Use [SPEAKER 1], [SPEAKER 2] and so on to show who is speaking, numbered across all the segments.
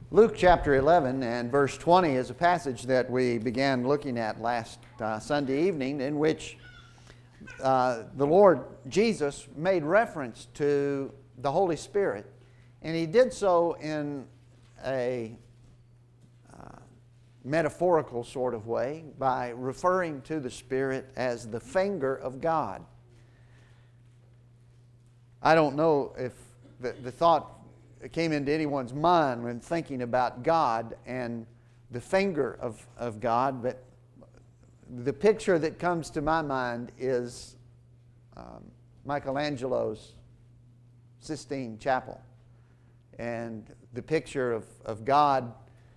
[SPEAKER 1] Luke chapter 11 and verse 20 is a passage that we began looking at last Sunday evening, in which the Lord Jesus made reference to the Holy Spirit, and He did so in a metaphorical sort of way by referring to the Spirit as the finger of God. I don't know if the thought came into anyone's mind when thinking about God and the finger of God, but the picture that comes to my mind is Michelangelo's Sistine Chapel, and the picture of God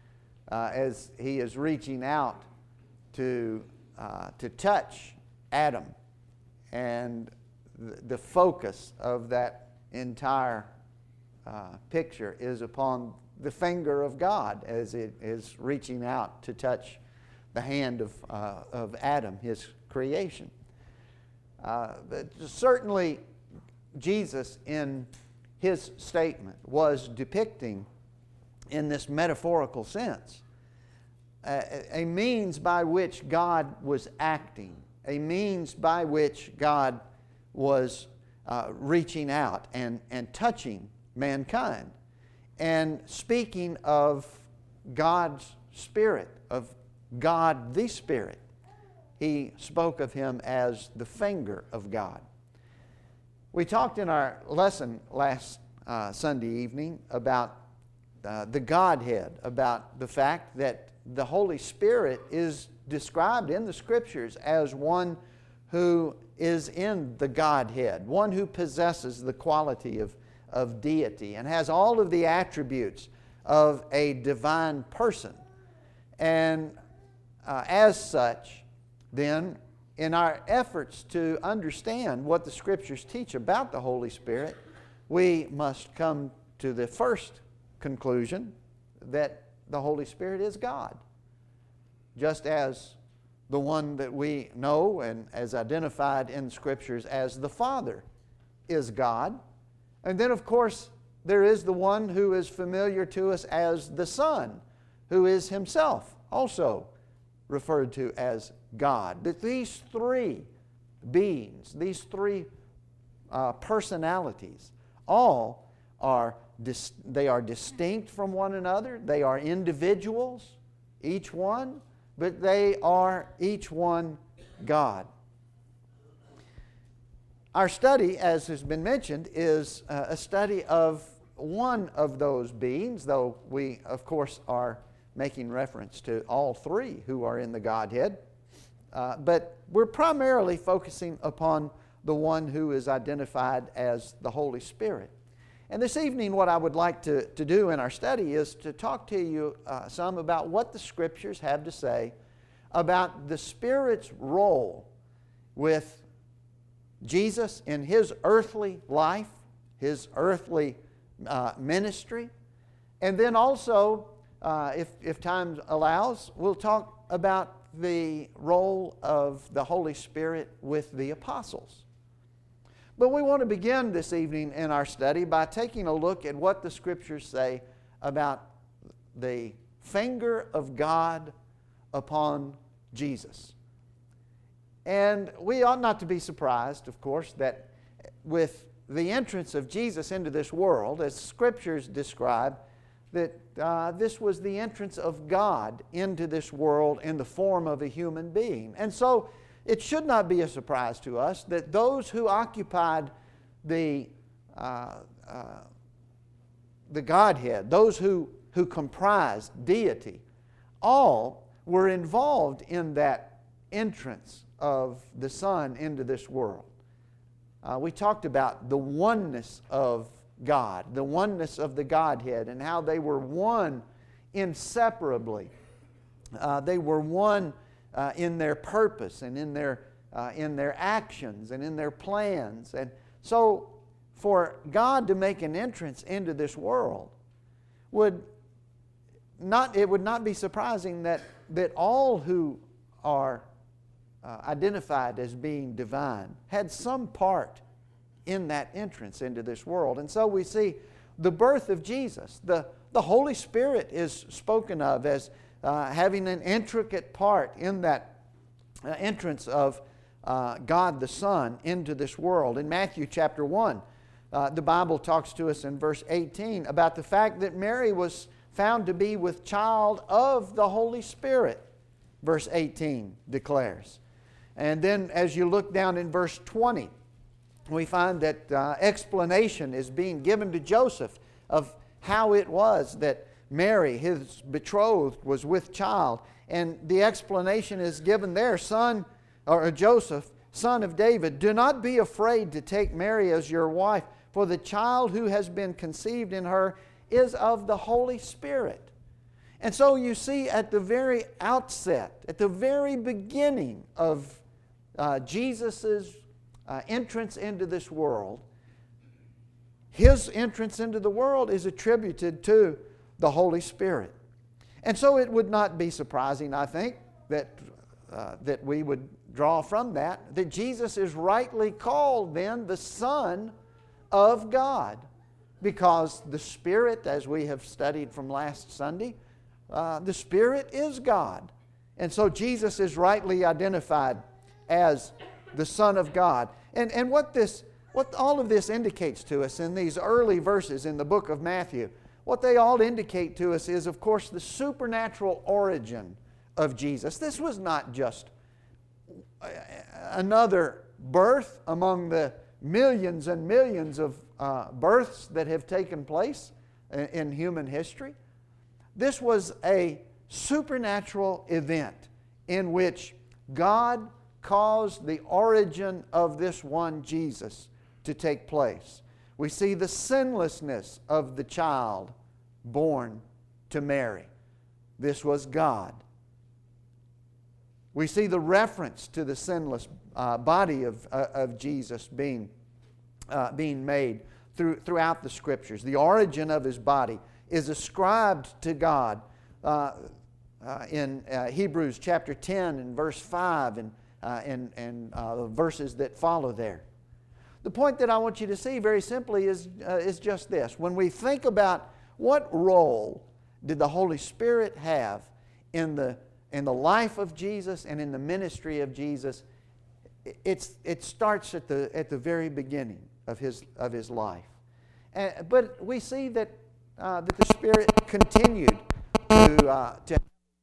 [SPEAKER 1] as He is reaching out to touch Adam, and the focus of that entire picture is upon the finger of God as it is reaching out to touch the hand of Adam, his creation. But certainly Jesus in His statement was depicting, in this metaphorical sense, a means by which God was acting, a means by which God was reaching out and touching mankind, and speaking of God's Spirit, of God the Spirit. He spoke of Him as the finger of God. We talked in our lesson last Sunday evening about the Godhead, about the fact that the Holy Spirit is described in the Scriptures as one who is in the Godhead, one who possesses the quality of deity and has all of the attributes of a divine person. And as such, then, in our efforts to understand what the Scriptures teach about the Holy Spirit, we must come to the first conclusion that the Holy Spirit is God. Just as the one that we know and as identified in the Scriptures as the Father is God. And then, of course, there is the one who is familiar to us as the Son, who is Himself also referred to as God. That these three beings, these three personalities, all are distinct from one another. They are individuals, each one, but they are each one God. Our study, as has been mentioned, is a study of one of those beings, though we, of course, are making reference to all three who are in the Godhead. But we're primarily focusing upon the one who is identified as the Holy Spirit. And this evening, what I would like to do in our study is to talk to you some about what the Scriptures have to say about the Spirit's role with Jesus in His earthly life, His earthly ministry. And then also, if time allows, we'll talk about the role of the Holy Spirit with the apostles. But we want to begin this evening in our study by taking a look at what the Scriptures say about the finger of God upon Jesus. And we ought not to be surprised, of course, that with the entrance of Jesus into this world, as Scriptures describe, that this was the entrance of God into this world in the form of a human being. And so it should not be a surprise to us that those who occupied the Godhead, those who comprised deity, all were involved in that entrance of the Son into this world. We talked about the oneness of God, the oneness of the Godhead, and how they were one inseparably. They were one in their purpose and in their actions and in their plans. And so for God to make an entrance into this world would not be surprising that all who are identified as being divine had some part in that entrance into this world. And so we see the birth of Jesus, the The Holy Spirit is spoken of as having an intricate part in that entrance of God the Son into this world. In Matthew chapter 1, the Bible talks to us in verse 18 about the fact that Mary was found to be with child of the Holy Spirit, verse 18 declares. And then as you look down in verse 20, we find that explanation is being given to Joseph of how it was that Mary, his betrothed, was with child. And the explanation is given there, Joseph, son of David, do not be afraid to take Mary as your wife, for the child who has been conceived in her is of the Holy Spirit. And so you see at the very outset, at the very beginning of Jesus' entrance into this world, His entrance into the world is attributed to the Holy Spirit. And so it would not be surprising, I think, that we would draw from that Jesus is rightly called then the Son of God, because the Spirit, as we have studied from last Sunday, the Spirit is God. And so Jesus is rightly identified as the Son of God. And what all of this indicates to us in these early verses in the book of Matthew, what they all indicate to us is, of course, the supernatural origin of Jesus. This was not just another birth among the millions and millions of births that have taken place in human history. This was a supernatural event in which God caused the origin of this one Jesus to take place. We see the sinlessness of the child born to Mary. This was God. We see the reference to the sinless body of Jesus being made throughout the Scriptures. The origin of His body is ascribed to God in Hebrews chapter 10 and verse 5 and the verses that follow there. The point that I want you to see very simply is just this. When we think about what role did the Holy Spirit have in the life of Jesus and in the ministry of Jesus, it starts at the very beginning of his life. But we see that the Spirit continued to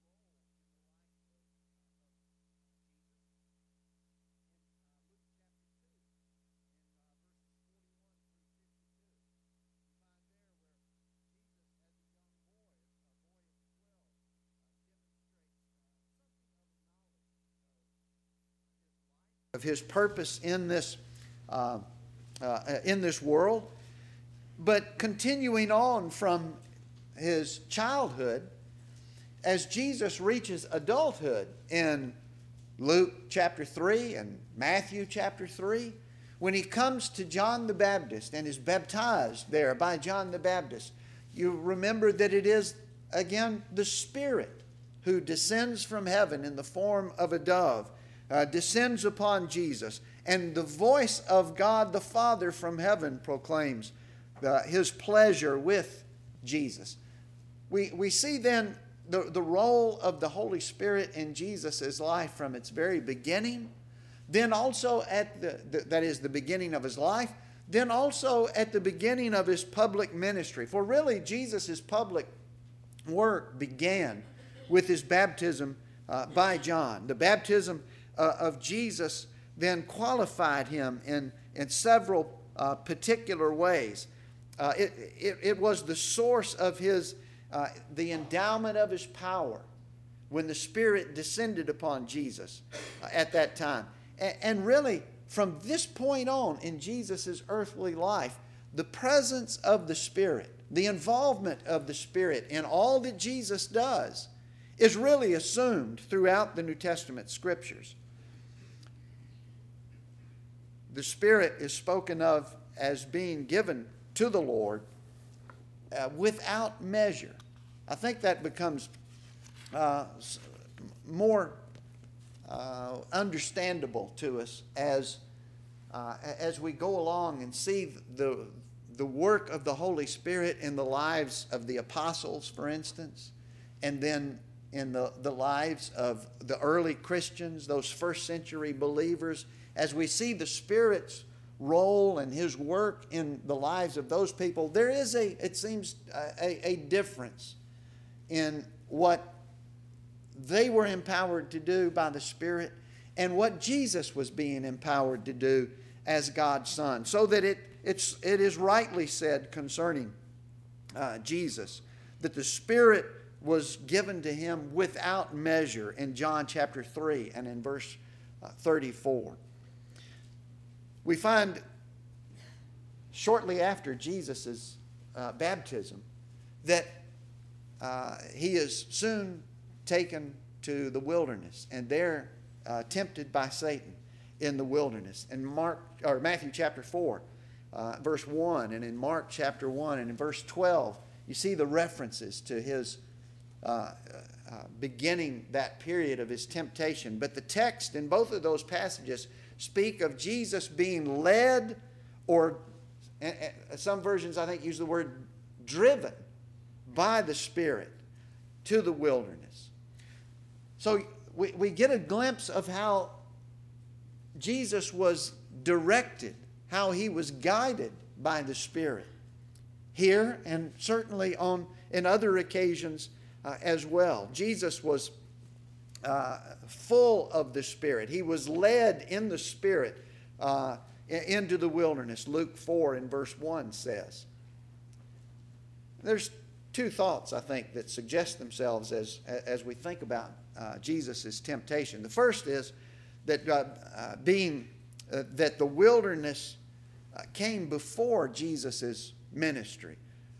[SPEAKER 1] of His purpose in this world. But continuing on from His childhood, as Jesus reaches adulthood in Luke chapter 3 and Matthew chapter 3, when He comes to John the Baptist and is baptized there by John the Baptist, you remember that it is, again, the Spirit who descends from heaven in the form of a dove, descends upon Jesus, and the voice of God the Father from heaven proclaims His pleasure with Jesus. We see then the role of the Holy Spirit in Jesus' life from its very beginning, then also that is the beginning of His life, then also at the beginning of His public ministry. For really, Jesus' public work began with His baptism by John. The baptism of Jesus then qualified Him in several particular ways. It was the source of the endowment of His power when the Spirit descended upon Jesus at that time. And really, from this point on in Jesus' earthly life, the presence of the Spirit, the involvement of the Spirit in all that Jesus does, is really assumed throughout the New Testament Scriptures. The Spirit is spoken of as being given to the Lord without measure. I think that becomes more understandable to us as we go along and see the the work of the Holy Spirit in the lives of the apostles, for instance, and then in the lives of the early Christians, those first century believers, as we see the Spirit's role and His work in the lives of those people, there is it seems, a difference in what they were empowered to do by the Spirit and what Jesus was being empowered to do as God's Son. So that it is rightly said concerning Jesus that the Spirit was given to Him without measure in John chapter 3 and in verse 34. We find shortly after Jesus' baptism that He is soon taken to the wilderness and there tempted by Satan in the wilderness. In Matthew chapter 4, verse 1, and in Mark chapter 1 and in verse 12, you see the references to His beginning that period of His temptation. But the text in both of those passages speak of Jesus being led, or some versions I think use the word driven by the Spirit to the wilderness. So we get a glimpse of how Jesus was directed, how He was guided by the Spirit here and certainly in other occasions as well. Jesus was full of the Spirit. He was led in the Spirit into the wilderness. Luke 4 in verse 1 says. There's two thoughts, I think, that suggest themselves as we think about Jesus' temptation. The first is that that the wilderness came before Jesus' ministry.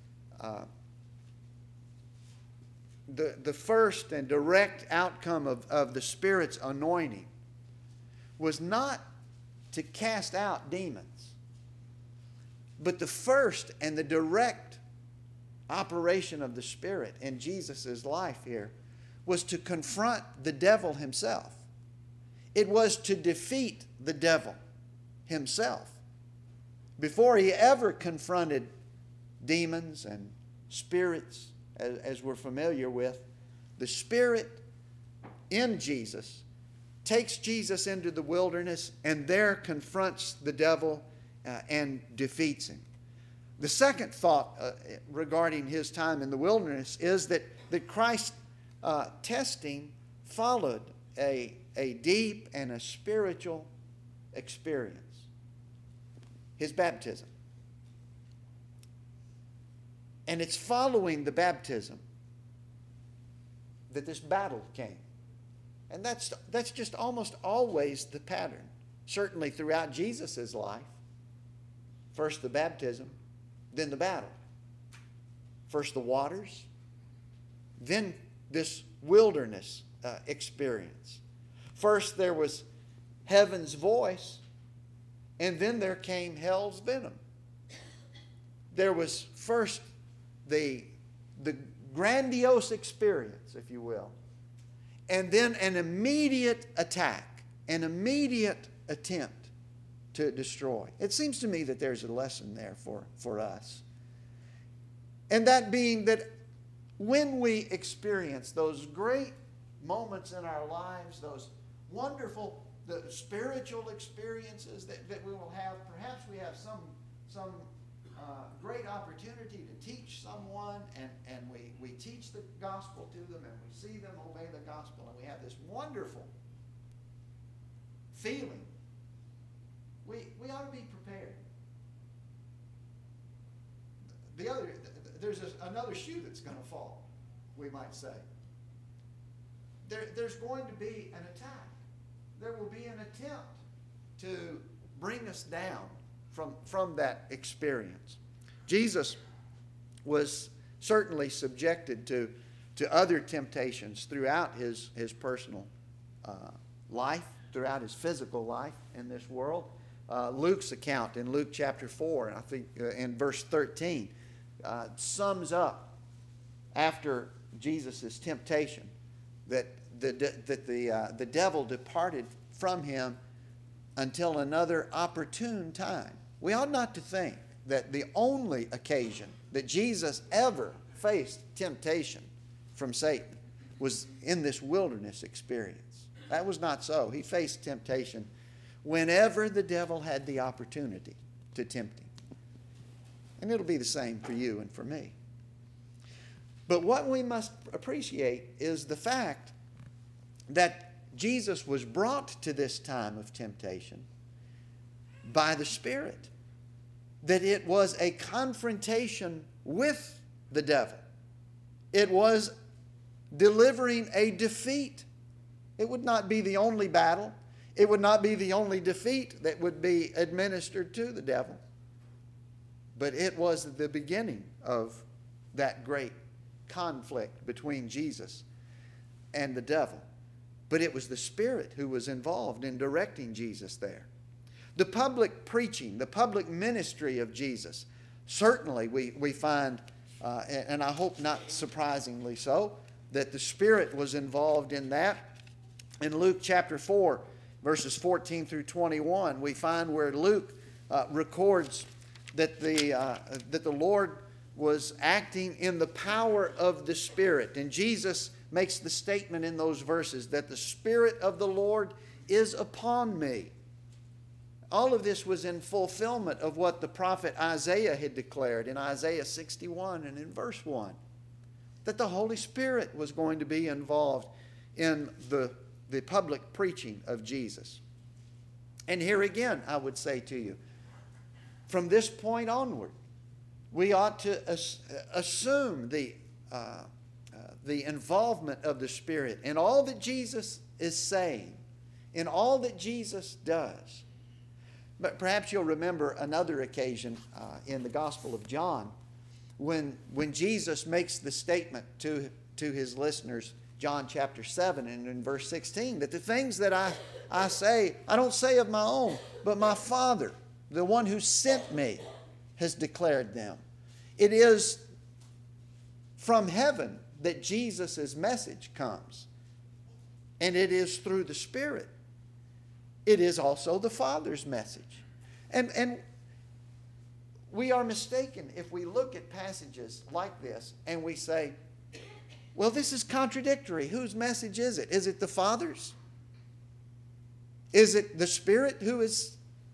[SPEAKER 1] The first and direct outcome of the Spirit's anointing was not to cast out demons, but the first and the direct operation of the Spirit in Jesus' life here was to confront the devil himself. It was to defeat the devil himself. Before He ever confronted demons and spirits, as we're familiar with, the Spirit in Jesus takes Jesus into the wilderness and there confronts the devil and defeats him. The second thought regarding His time in the wilderness is that Christ's testing followed a deep and a spiritual experience. His baptism. And it's following the baptism that this battle came. And that's just almost always the pattern. Certainly throughout Jesus' life. First the baptism, then the battle. First the waters, then this wilderness experience. First there was heaven's voice, and then there came hell's venom. There was first the grandiose experience, if you will, and then an immediate attack, an immediate attempt to destroy. It seems to me that there's a lesson there for us. And that being that when we experience those great moments in our lives, those wonderful spiritual experiences that we will have, perhaps we have some great opportunity to teach someone, and we teach the gospel to them, and we see them obey the gospel, and we have this wonderful feeling. We ought to be prepared. There's another shoe that's going to fall, we might say. There's going to be an attack. There will be an attempt to bring us down from that experience. Jesus was certainly subjected to other temptations throughout his personal life, throughout his physical life in this world. Luke's account in Luke chapter 4, and I think in verse 13, sums up after Jesus' temptation that the devil departed from him until another opportune time. We ought not to think that the only occasion that Jesus ever faced temptation from Satan was in this wilderness experience. That was not so. He faced temptation whenever the devil had the opportunity to tempt him. And it'll be the same for you and for me. But what we must appreciate is the fact that Jesus was brought to this time of temptation by the Spirit. That it was a confrontation with the devil. It was delivering a defeat. It would not be the only battle. It would not be the only defeat that would be administered to the devil. But it was the beginning of that great conflict between Jesus and the devil. But it was the Spirit who was involved in directing Jesus there. The public preaching, the public ministry of Jesus, certainly we find, and I hope not surprisingly so, that the Spirit was involved in that. In Luke chapter 4, verses 14 through 21, we find where Luke records that the Lord was acting in the power of the Spirit. And Jesus makes the statement in those verses that the Spirit of the Lord is upon me. All of this was in fulfillment of what the prophet Isaiah had declared in Isaiah 61 and in verse 1. That the Holy Spirit was going to be involved in the public preaching of Jesus. And here again, I would say to you, from this point onward, we ought to assume the involvement of the Spirit in all that Jesus is saying, in all that Jesus does. But perhaps you'll remember another occasion in the Gospel of John when Jesus makes the statement to his listeners, John chapter 7 and in verse 16, that the things that I say, I don't say of my own, but my Father, the one who sent me, has declared them. It is from heaven that Jesus' message comes. And it is through the Spirit. It is also the Father's message. And we are mistaken if we look at passages like this and we say, well, this is contradictory. Whose message is it? Is it the Father's? Is it the Spirit who is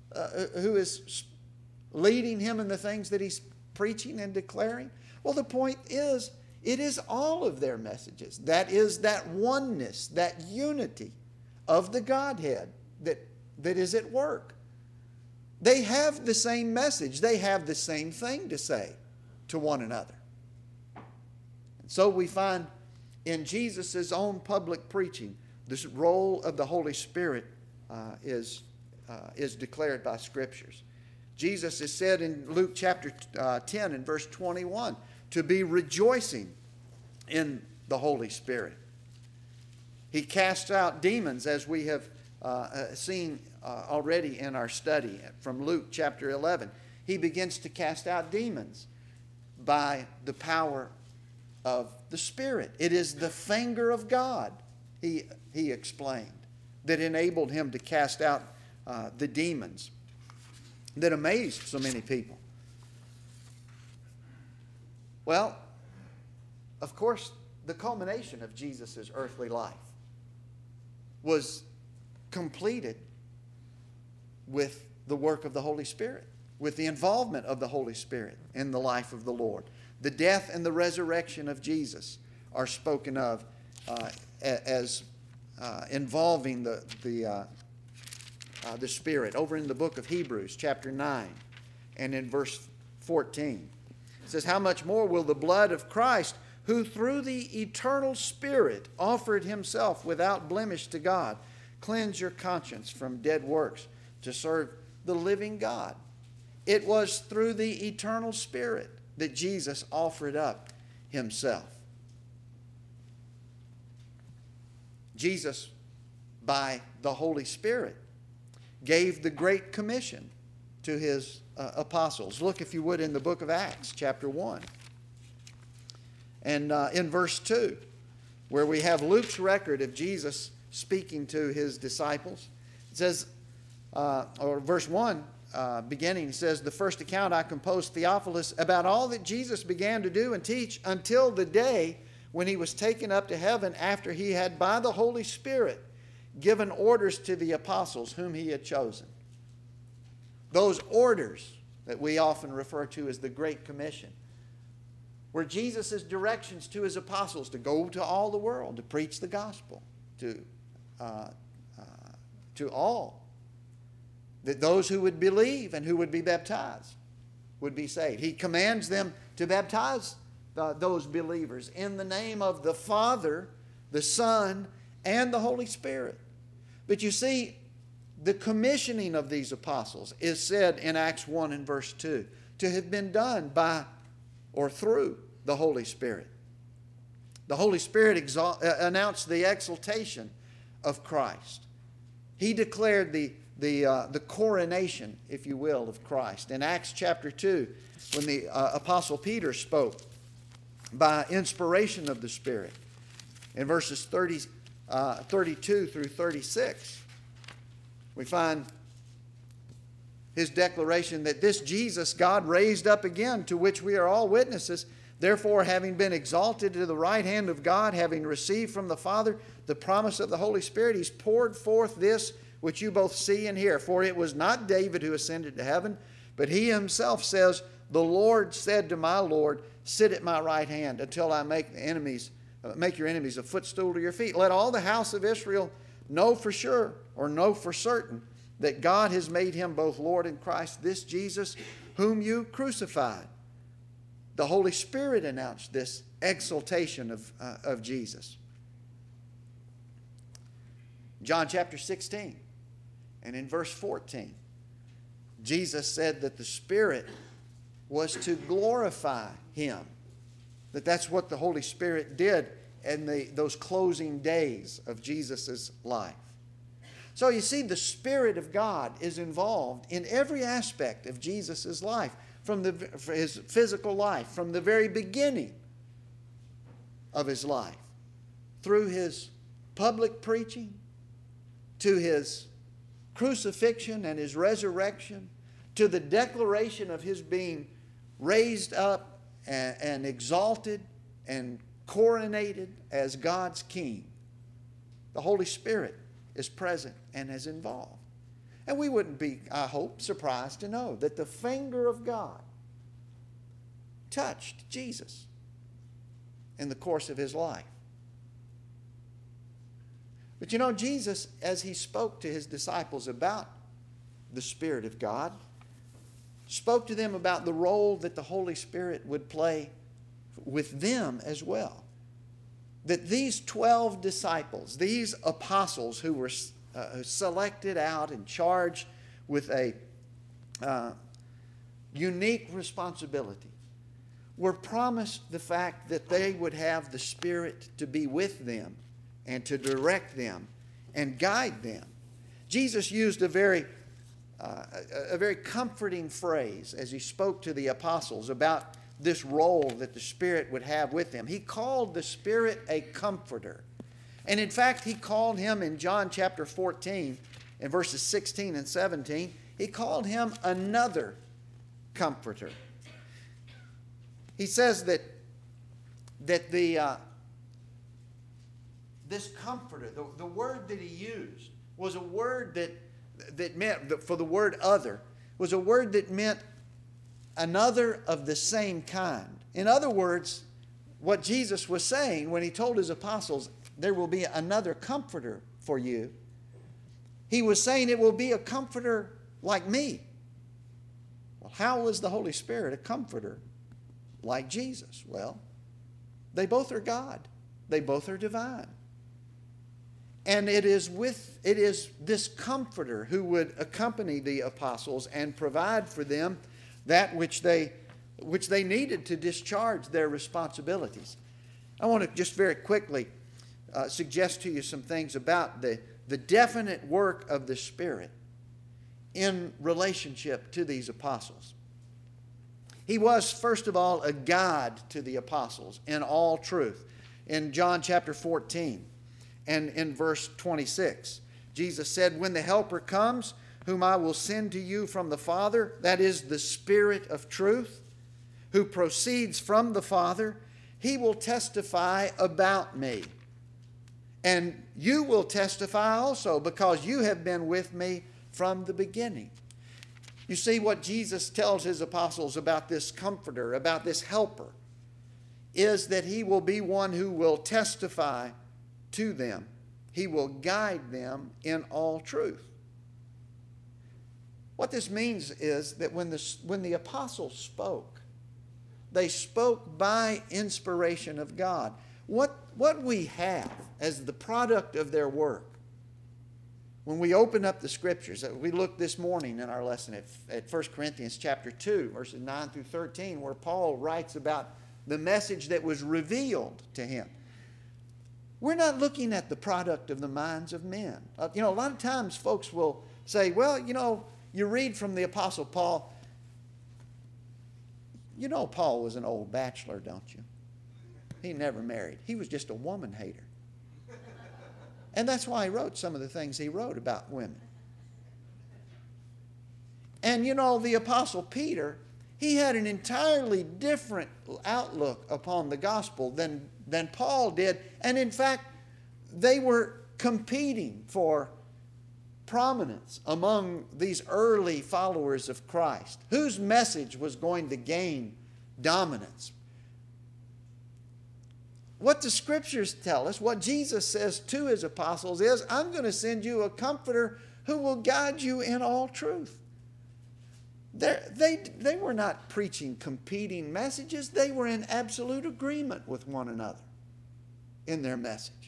[SPEAKER 1] leading him in the things that he's preaching and declaring? Well, the point is, it is all of their messages. That is that oneness, that unity of the Godhead that is at work. They have the same message. They have the same thing to say to one another. And so we find in Jesus' own public preaching, this role of the Holy Spirit is declared by Scriptures. Jesus is said in Luke chapter 10 and verse 21 to be rejoicing in the Holy Spirit. He casts out demons, as we have seen already in our study from Luke chapter 11. He begins to cast out demons by the power of the Spirit. It is the finger of God, he explained, that enabled him to cast out the demons that amazed so many people. Well, of course, the culmination of Jesus' earthly life was completed with the work of the Holy Spirit, with the involvement of the Holy Spirit in the life of the Lord. The death and the resurrection of Jesus are spoken of as involving the Spirit. Over in the book of Hebrews, chapter 9, and in verse 14. It says, how much more will the blood of Christ, who through the eternal Spirit offered himself without blemish to God, cleanse your conscience from dead works to serve the living God. It was through the eternal Spirit that Jesus offered up himself. Jesus, by the Holy Spirit, gave the Great Commission to his apostles. Look, if you would, in the book of Acts, chapter 1. And in verse 2, where we have Luke's record of Jesus speaking to his disciples. It says, or verse 1, beginning, he says, the first account I composed, Theophilus, about all that Jesus began to do and teach until the day when he was taken up to heaven, after he had by the Holy Spirit given orders to the apostles whom he had chosen. Those orders that we often refer to as the Great Commission were Jesus' directions to his apostles to go to all the world, to preach the gospel to all. That those who would believe and who would be baptized would be saved. He commands them to baptize those believers in the name of the Father, the Son, and the Holy Spirit. But you see, the commissioning of these apostles is said in Acts 1 and verse 2 to have been done by or through the Holy Spirit. The Holy Spirit announced the exaltation of Christ. He declared the coronation, if you will, of Christ. In Acts chapter 2, when the Apostle Peter spoke by inspiration of the Spirit, in verses 32 through 36, we find his declaration that this Jesus God raised up again, to which we are all witnesses. Therefore, having been exalted to the right hand of God, having received from the Father the promise of the Holy Spirit, he's poured forth this which you both see and hear. For it was not David who ascended to heaven, but he himself says, the Lord said to my Lord, sit at my right hand until I make your enemies a footstool to your feet. Let all the house of Israel know for sure, or know for certain, that God has made him both Lord and Christ, this Jesus whom you crucified. The Holy Spirit announced this exaltation of Jesus. John chapter 16 and in verse 14, Jesus said that the Spirit was to glorify him. That's what the Holy Spirit did in those closing days of Jesus' life. So you see, the Spirit of God is involved in every aspect of Jesus' life, from his physical life, from the very beginning of his life, through his public preaching, to his crucifixion and his resurrection, to the declaration of his being raised up and exalted and coronated as God's King. The Holy Spirit is present and is involved. And we wouldn't be, I hope, surprised to know that the finger of God touched Jesus in the course of his life. But you know, Jesus, as he spoke to his disciples about the Spirit of God, spoke to them about the role that the Holy Spirit would play with them as well. That these 12 disciples, these apostles who were selected out and charged with a unique responsibility, were promised the fact that they would have the Spirit to be with them and to direct them and guide them. Jesus used a very comforting phrase as he spoke to the apostles about this role that the Spirit would have with them. He called the Spirit a comforter. And in fact, he called him in John chapter 14, in verses 16 and 17, he called him another comforter. He says that this comforter, the word that he used was a word that meant, for the word other, was a word that meant another of the same kind. In other words, what Jesus was saying when he told his apostles, there will be another comforter for you, he was saying it will be a comforter like me. Well, how was the Holy Spirit a comforter like Jesus? Well, they both are God. They both are divine. And it is this comforter who would accompany the apostles and provide for them that which they needed to discharge their responsibilities. I want to just very quickly suggest to you some things about the definite work of the Spirit in relationship to these apostles. He was, first of all, a guide to the apostles in all truth. In John chapter 14 and in verse 26, Jesus said, when the Helper comes, whom I will send to you from the Father, that is the Spirit of truth, who proceeds from the Father, he will testify about me. And you will testify also, because you have been with me from the beginning. You see, what Jesus tells his apostles about this comforter, about this helper, is that he will be one who will testify to them. He will guide them in all truth. What this means is that when the apostles spoke, they spoke by inspiration of God. What we have as the product of their work, when we open up the Scriptures, we looked this morning in our lesson at 1 Corinthians chapter 2, verses 9 through 13, where Paul writes about the message that was revealed to him. We're not looking at the product of the minds of men. A lot of times folks will say, well, you read from the Apostle Paul. You know Paul was an old bachelor, don't you? He never married. He was just a woman hater. And that's why he wrote some of the things he wrote about women. And the Apostle Peter, he had an entirely different outlook upon the gospel than Paul did. And in fact, they were competing for prominence among these early followers of Christ. Whose message was going to gain dominance? What the Scriptures tell us, what Jesus says to his apostles is, I'm going to send you a comforter who will guide you in all truth. They were not preaching competing messages. They were in absolute agreement with one another in their message.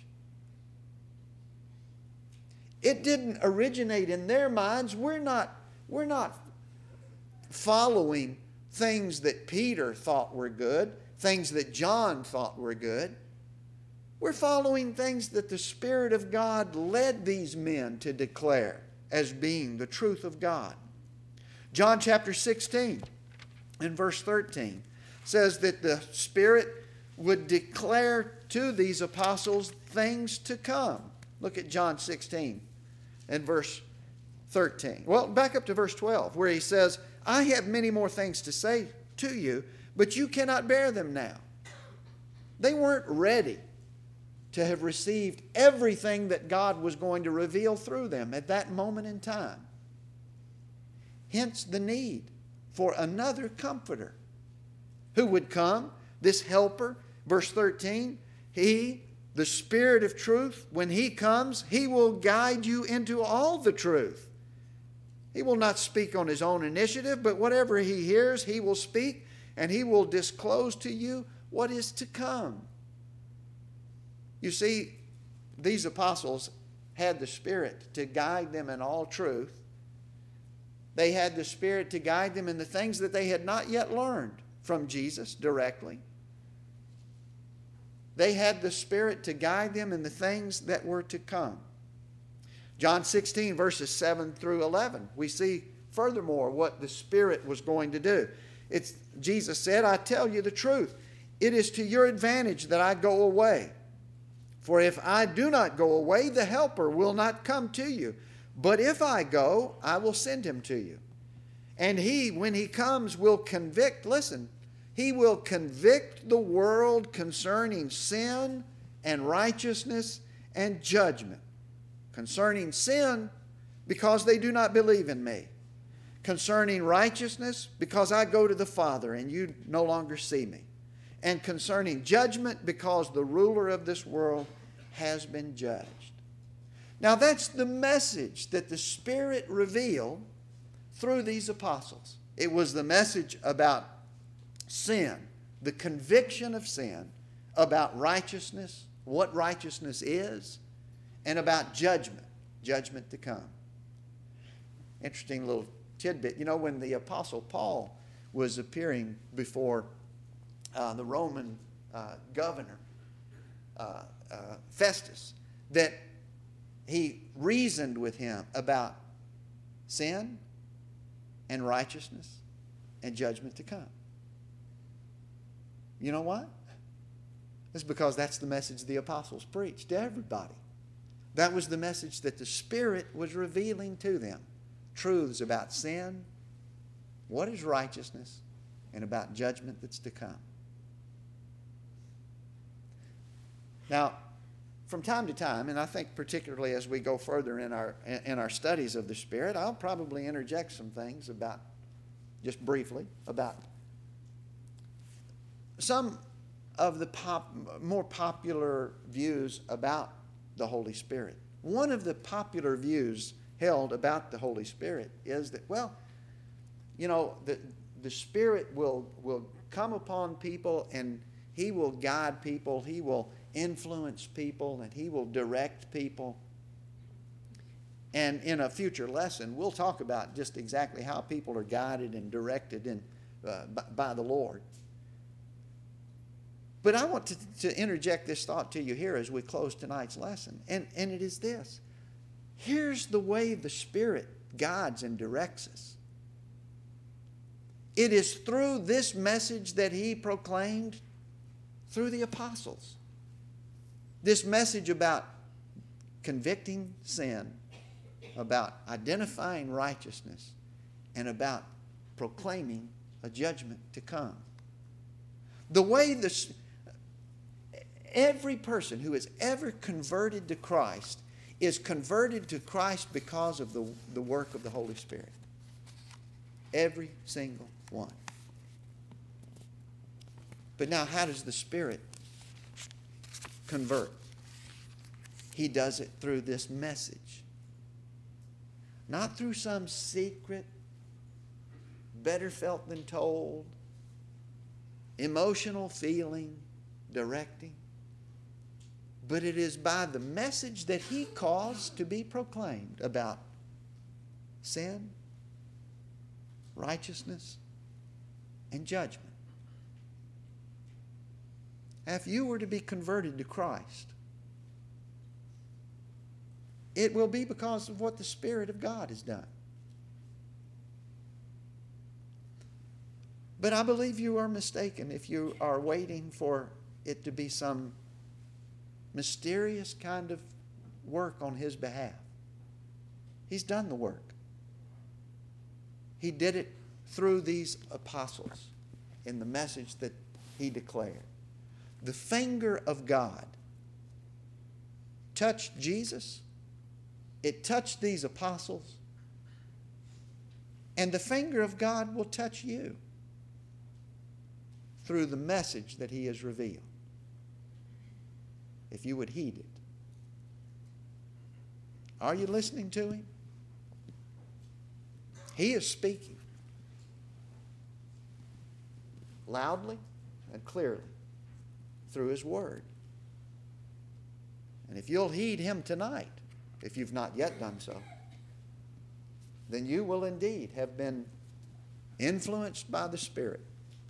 [SPEAKER 1] It didn't originate in their minds. We're not following things that Peter thought were good, things that John thought were good. We're following things that the Spirit of God led these men to declare as being the truth of God. John chapter 16 and verse 13 says that the Spirit would declare to these apostles things to come. Look at John 16 and verse 13. Well, back up to verse 12 where he says, I have many more things to say to you, but you cannot bear them now. They weren't ready to have received everything that God was going to reveal through them at that moment in time. Hence the need for another comforter who would come, this helper. Verse 13, he, the Spirit of truth, when he comes, he will guide you into all the truth. He will not speak on his own initiative, but whatever he hears, he will speak, and he will disclose to you what is to come. You see, these apostles had the Spirit to guide them in all truth. They had the Spirit to guide them in the things that they had not yet learned from Jesus directly. They had the Spirit to guide them in the things that were to come. John 16, verses 7 through 11, we see furthermore what the Spirit was going to do. Jesus said, I tell you the truth. It is to your advantage that I go away. For if I do not go away, the Helper will not come to you. But if I go, I will send him to you. And he, when he comes, will convict, listen, he will convict the world concerning sin and righteousness and judgment. Concerning sin, because they do not believe in me. Concerning righteousness, because I go to the Father and you no longer see me. And concerning judgment, because the ruler of this world has been judged. Now that's the message that the Spirit revealed through these apostles. It was the message about sin, the conviction of sin, about righteousness, what righteousness is, and about judgment to come. Interesting little tidbit. When the Apostle Paul was appearing before the Roman governor, Festus, that he reasoned with him about sin and righteousness and judgment to come. You know why? It's because that's the message the apostles preached to everybody. That was the message that the Spirit was revealing to them truths about sin, what is righteousness, and about judgment that's to come. Now, from time to time, and I think particularly as we go further in our studies of the Spirit, I'll probably interject some things about, just briefly, about some of the more popular views about the Holy Spirit. One of the popular views held about the Holy Spirit is that, well, you know, the Spirit will come upon people and He will guide people, He will influence people, and He will direct people. And in a future lesson, we'll talk about just exactly how people are guided and directed by the Lord. But I want to interject this thought to you here as we close tonight's lesson. And it is this. Here's the way the Spirit guides and directs us. It is through this message that He proclaimed through the apostles. This message about convicting sin, about identifying righteousness, and about proclaiming a judgment to come. The way every person who is ever converted to Christ is converted to Christ because of the work of the Holy Spirit. Every single one. But now, how does the Spirit convert? He does it through this message. Not through some secret, better felt than told, emotional feeling, directing. But it is by the message that He caused to be proclaimed about sin, righteousness, and judgment. Now, if you were to be converted to Christ, it will be because of what the Spirit of God has done. But I believe you are mistaken if you are waiting for it to be some mysterious kind of work on His behalf. He's done the work. He did it through these apostles in the message that He declared. The finger of God touched Jesus. It touched these apostles. And the finger of God will touch you through the message that He has revealed, if you would heed it. Are you listening to Him? He is speaking loudly and clearly through His Word. And if you'll heed Him tonight, if you've not yet done so, then you will indeed have been influenced by the Spirit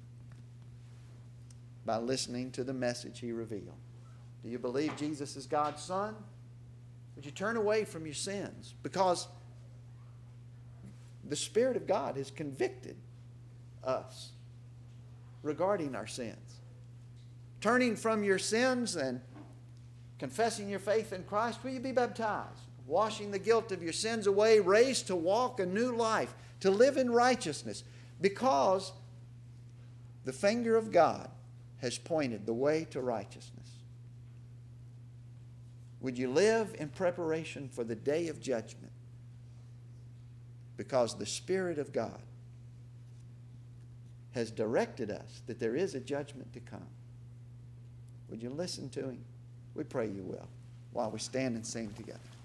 [SPEAKER 1] by listening to the message He revealed. Do you believe Jesus is God's Son? Would you turn away from your sins? Because the Spirit of God has convicted us regarding our sins. Turning from your sins and confessing your faith in Christ, will you be baptized? Washing the guilt of your sins away, raised to walk a new life, to live in righteousness, because the finger of God has pointed the way to righteousness. Would you live in preparation for the day of judgment? Because the Spirit of God has directed us that there is a judgment to come. Would you listen to Him? We pray you will while we stand and sing together.